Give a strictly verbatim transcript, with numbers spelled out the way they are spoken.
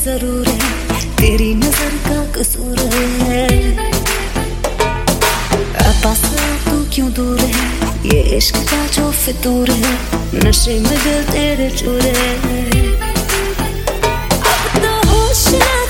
जरूर है, तेरी नजर का कसूर है। पास तू क्यों दूर है, ये इश्क का जो फितूर है, नशे में दिल तेरे चूर है। अब तो होश ना